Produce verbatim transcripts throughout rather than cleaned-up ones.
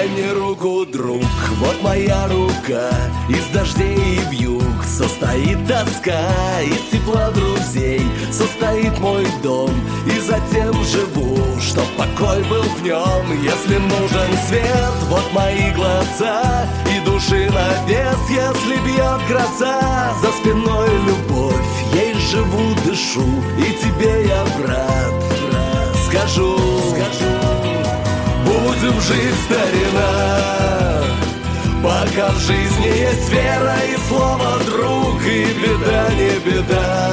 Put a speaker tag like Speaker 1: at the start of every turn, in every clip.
Speaker 1: Дай мне руку, друг, вот моя рука. Из дождей и вьюг состоит тоска, из тепла друзей состоит мой дом. И затем живу, чтоб покой был в нем. Если нужен свет, вот мои глаза, и души на вес, если бьет гроза. За спиной любовь, ей живу, дышу, и тебе я брат, брат. Скажу, скажу, будем жить, старина, пока в жизни есть вера и слово друг, и беда не беда.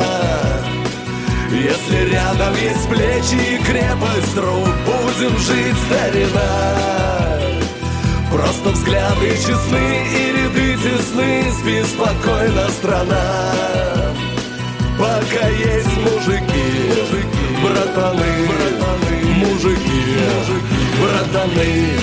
Speaker 1: Если рядом есть плечи и крепость рук, будем жить, старина. Просто взгляды честны и ряды тесны, спи спокойно, страна. Пока есть мужики, мужики, братаны, братаны, мужики, мужики, братаны.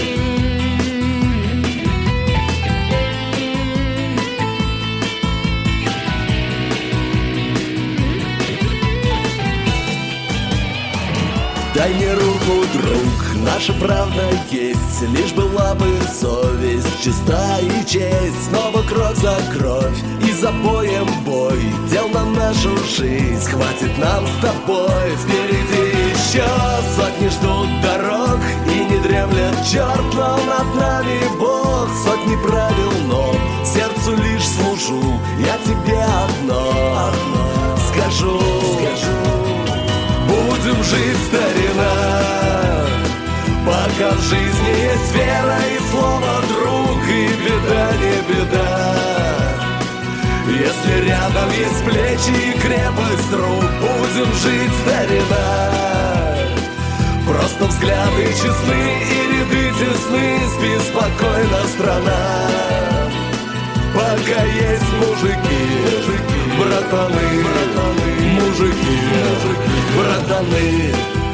Speaker 1: Дай мне руку, друг, наша правда есть, лишь была бы совесть чиста и честь. Снова кровь за кровь и за боем бой, дел на нашу жизнь хватит нам с тобой. Впереди еще сотни ждут дорог, и не дремлет черт, но над нами Бог. Сотни правил, но сердцу лишь служу, я тебе одно, одно скажу, скажу. Будем жить, старина, пока в жизни есть вера и слово друг, и беда не беда. Если рядом есть плечи и крепость рук, будем жить, старина. Просто взгляды честны и ряды тесны, спи спокойно, страна. Пока есть мужики, мужики, братаны, братаны, мужики, мужики, братаны.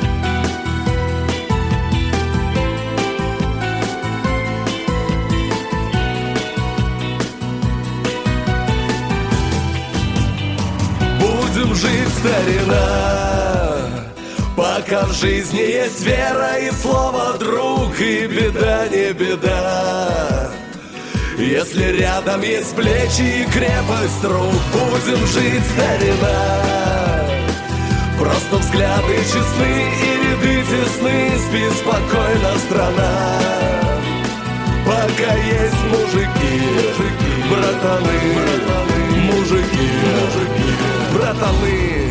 Speaker 1: Будем жить, старина, пока в жизни есть вера и слово друг, и беда не беда. Если рядом есть плечи и крепость рук, будем жить, старина. Просто взгляды честны и ряды тесны, спи спокойно, страна. Пока есть мужики, мужики, братаны, братаны, мужики, мужики, братаны.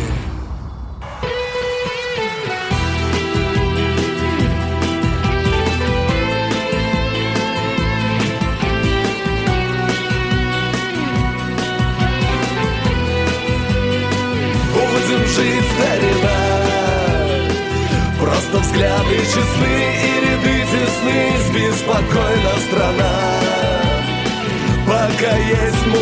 Speaker 1: Жить, старина, просто взгляды честны и ряды тесны, спи спокойно, страна. Пока есть